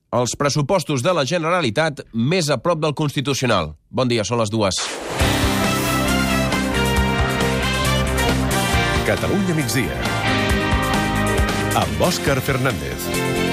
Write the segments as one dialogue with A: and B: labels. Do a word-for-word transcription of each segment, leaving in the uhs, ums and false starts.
A: Els pressupostos de la Generalitat més a prop del Constitucional. Bon dia, són les dues.
B: Catalunya migdia, amb Òscar Fernández.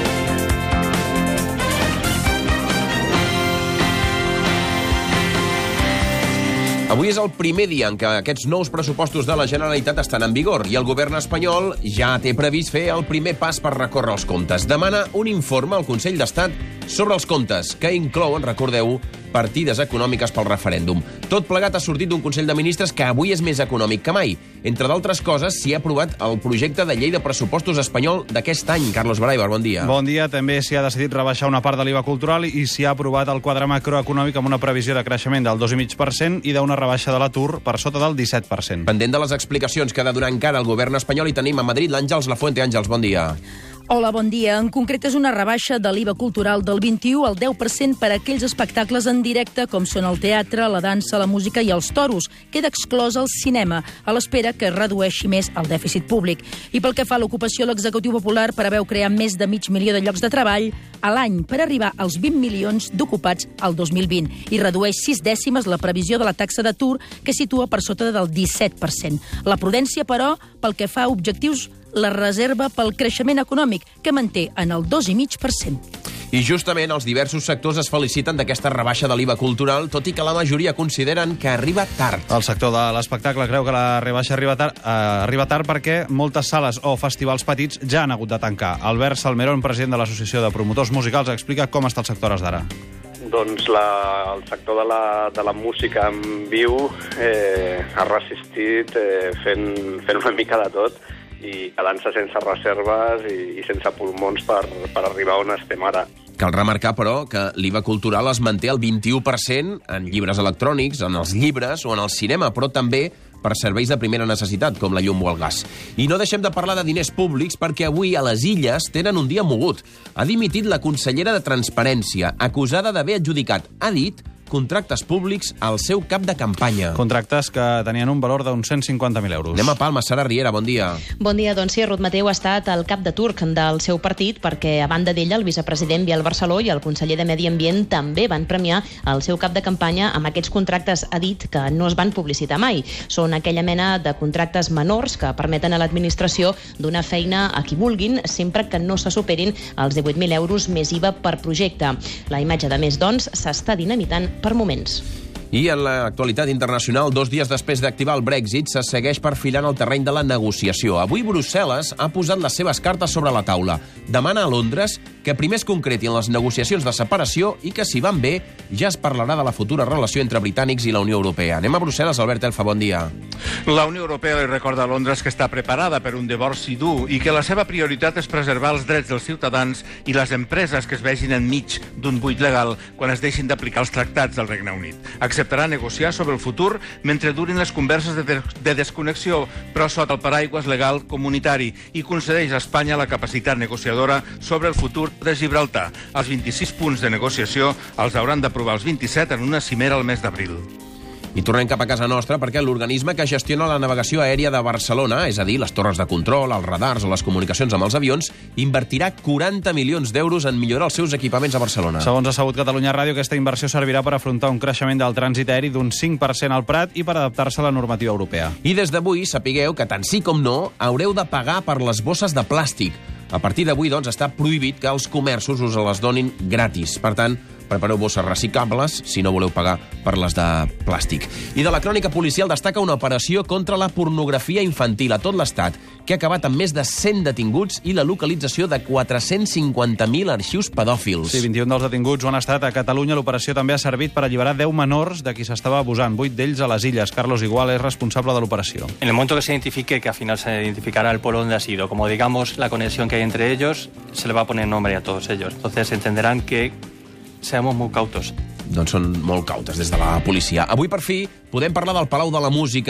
A: Avui és el primer dia en què aquests nous pressupostos de la Generalitat estan en vigor i el govern espanyol ja té previst fer el primer pas per recórrer els comptes. Demana un informe al Consell d'Estat sobre els comptes, que inclouen, recordeu, partides econòmiques pel referèndum. Tot plegat ha sortit d'un Consell de Ministres que avui és més econòmic que mai. Entre d'altres coses, s'hi ha aprovat el projecte de llei de pressupostos espanyol d'aquest any. Carlos Baraibar, bon dia.
C: Bon dia. També s'hi ha decidit rebaixar una part de l'I V A cultural i s'hi ha aprovat el quadre macroeconòmic amb una previsió de creixement del dos coma cinc per cent i d'una rebaixa de l'atur per sota del disset per cent.
A: Pendent de les explicacions que ha de donar encara el govern espanyol, i tenim a Madrid l'Àngels Lafuente. Àngels, bon dia.
D: Hola, bon dia. En concret és una rebaixa de l'I V A cultural del vint-i-u al deu per cent per a aquells espectacles en directe com són el teatre, la dansa, la música i els toros. Queda exclòs el cinema, a l'espera que es redueixi més el dèficit públic. I pel que fa a l'ocupació, l'Executiu Popular preveu crear més de mig milió de llocs de treball a l'any per arribar als vint milions d'ocupats al dos mil vint i redueix sis dècimes la previsió de la taxa d'atur, que situa per sota del disset per cent. La prudència, però, pel que fa a objectius, la reserva pel creixement econòmic, que manté en el dos coma cinc per cent.
A: I justament els diversos sectors es feliciten d'aquesta rebaixa de l'I V A cultural, tot i que la majoria consideren que arriba tard.
C: El sector de l'espectacle creu que la rebaixa arriba tard, eh, arriba tard perquè moltes sales o festivals petits ja han hagut de tancar. Albert Salmerón, president de l'Associació de Promotors Musicals, explica com està el sector a hores d'ara.
E: Doncs la, el sector de la, de la música en viu eh, ha resistit eh, fent, fent una mica de tot i quedant-se sense reserves i, i sense pulmons per, per arribar on estem ara.
A: Cal remarcar, però, que l'I V A cultural es manté al vint-i-u per cent en llibres electrònics, en els llibres o en el cinema, però també per serveis de primera necessitat, com la llum o el gas. I no deixem de parlar de diners públics perquè avui a les Illes tenen un dia mogut. Ha dimitit la consellera de Transparència, acusada d'haver adjudicat, ha dit, contractes públics al seu cap de campanya.
C: Contractes que tenien un valor d'uns cent cinquanta mil euros.
A: Anem a Palma. Sara Riera, bon dia.
F: Bon dia, doncs sí, Ruth Mateu ha estat el cap de turc del seu partit perquè, a banda d'ella, el vicepresident Biel Barceló i el conseller de Medi Ambient també van premiar el seu cap de campanya amb aquests contractes, ha dit, que no es van publicitar mai. Són aquella mena de contractes menors que permeten a l'administració donar feina a qui vulguin, sempre que no se superin els divuit mil euros més I V A per projecte. La imatge, de més, doncs, s'està dinamitant per moments.
A: I en l'actualitat internacional, dos dies després d'activar el Brexit, se segueix perfilant el terreny de la negociació. Avui Brussel·les ha posat les seves cartes sobre la taula. Demana a Londres que primer es concretin les negociacions de separació i que, si van bé, ja es parlarà de la futura relació entre britànics i la Unió Europea. Anem a Brussel·les. Albert Elfa, bon dia.
G: La Unió Europea li recorda a Londres que està preparada per un divorci dur i que la seva prioritat és preservar els drets dels ciutadans i les empreses que es vegin enmig d'un buit legal quan es deixin d'aplicar els tractats del Regne Unit. Acceptarà negociar sobre el futur mentre durin les converses de, de, de desconnexió, però sota el paraigües legal comunitari, i concedeix a Espanya la capacitat negociadora sobre el futur de Gibraltar. Els vint-i-sis punts de negociació els hauran d'aprovar els vint-i-set en una cimera al mes d'abril.
A: I tornem cap a casa nostra perquè l'organisme que gestiona la navegació aèria de Barcelona, és a dir, les torres de control, els radars o les comunicacions amb els avions, invertirà quaranta milions d'euros en millorar els seus equipaments a Barcelona.
C: Segons ha sabut Catalunya Ràdio, aquesta inversió servirà per afrontar un creixement del trànsit aeri d'un cinc per cent al Prat i per adaptar-se a la normativa europea.
A: I des d'avui sapigueu que tant sí com no haureu de pagar per les bosses de plàstic. A partir d'avui, doncs, està prohibit que els comerços us les donin gratis. Per tant, prepareu bosses reciclables si no voleu pagar per les de plàstic. I de la crònica policial destaca una operació contra la pornografia infantil a tot l'Estat, que ha acabat amb més de cent detinguts i la localització de quatre-cents cinquanta mil arxius pedòfils.
C: Sí, vint-i-un dels detinguts ho han estat a Catalunya. L'operació també ha servit per alliberar deu menors de qui s'estava abusant, vuit d'ells a les Illes. Carlos Igual és responsable de l'operació.
H: En el momento que se identifique, que al final se identificará el pueblo donde ha sido, como digamos la conexión que hay entre ellos, se le va a poner nombre a todos ellos. Entonces entenderán que seamos muy cautos.
A: Doncs són molt cautes des de la policia. Avui, per fi, podem parlar del Palau de la Música,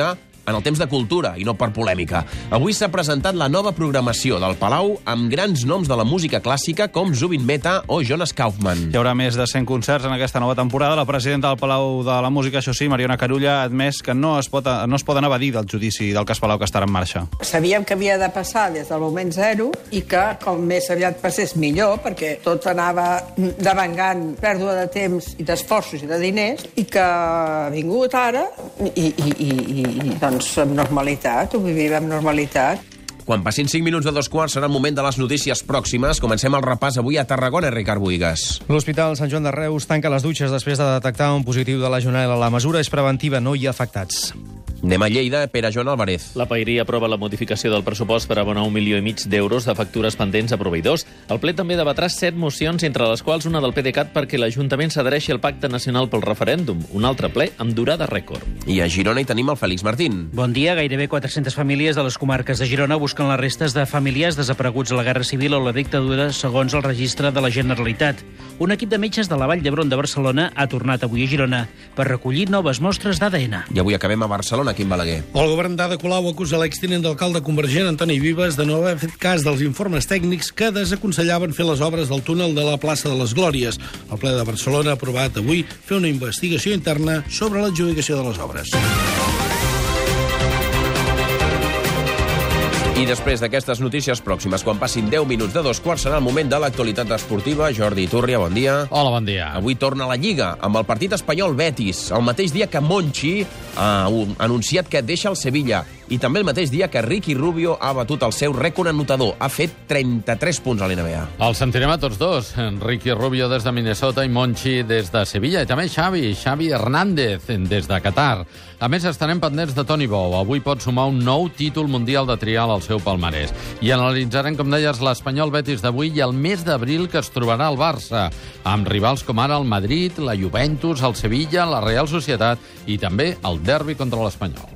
A: en el temps de cultura i no per polèmica. Avui s'ha presentat la nova programació del Palau amb grans noms de la música clàssica com Zubin Mehta o Jonas Kaufmann.
C: Hi haurà més de cent concerts en aquesta nova temporada. La presidenta del Palau de la Música, això sí, Mariona Carulla, ha admès que no es, pot, no es poden evadir del judici del cas Palau que estarà en marxa.
I: Sabíem que havia de passar des del moment zero i que com més aviat passés millor, perquè tot anava devengant pèrdua de temps i d'esforços i de diners, i que ha vingut ara i, i, i, i, i doncs amb normalitat, ho vivim amb normalitat.
A: Quan passin cinc minuts de dos quarts serà el moment de les notícies pròximes. Comencem el repàs avui a Tarragona, Ricard Buigas.
J: L'Hospital Sant Joan de Reus tanca les dutxes després de detectar un positiu de legionel·la. La mesura és preventiva, no hi ha afectats.
A: Anem a Lleida, Pere Joan Álvarez.
K: La Pairia aprova la modificació del pressupost per abonar un milió i mig d'euros de factures pendents a proveïdors. El ple també debatrà set mocions, entre les quals una del PDeCAT perquè l'Ajuntament s'adhereixi al Pacte Nacional pel Referèndum. Un altre ple amb durada rècord.
A: I a Girona hi tenim el Félix Martín.
L: Bon dia. Gairebé quatre-centes famílies de les comarques de Girona busquen les restes de familiars desapareguts a la Guerra Civil o la dictadura, segons el registre de la Generalitat. Un equip de metges de la Vall d'Hebron de Barcelona ha tornat avui a Girona per recollir noves mostres d'A D N.
A: I avui acabem a Barcelona, Quim Balaguer.
M: El govern d'Ada Colau acusa l'extinent d'alcalde convergent, Antoni Vives, de no haver fet cas dels informes tècnics que desaconsellaven fer les obres del túnel de la plaça de les Glòries. El ple de Barcelona ha aprovat avui fer una investigació interna sobre l'adjudicació de les obres.
A: I després d'aquestes notícies pròximes, quan passin deu minuts de dos quarts, serà el moment de l'actualitat esportiva. Jordi Turria, bon dia.
N: Hola, bon dia.
A: Avui torna a la Lliga, amb el partit espanyol-Betis, el mateix dia que Monchi ha anunciat que deixa el Sevilla, i també el mateix dia que Ricky Rubio ha batut el seu rècord anotador. Ha fet trenta-tres punts a l'N B A.
N: Els sentirem a tots dos. Ricky Rubio des de Minnesota i Monchi des de Sevilla. I també Xavi, Xavi Hernández des de Qatar. A més, estarem pendents de Toni Bou. Avui pot sumar un nou títol mundial de trial al seu palmarès. I analitzarem, com deies, l'Espanyol Betis d'avui i el mes d'abril que es trobarà al Barça, amb rivals com ara el Madrid, la Juventus, el Sevilla, la Real Societat i també el derbi contra l'Espanyol.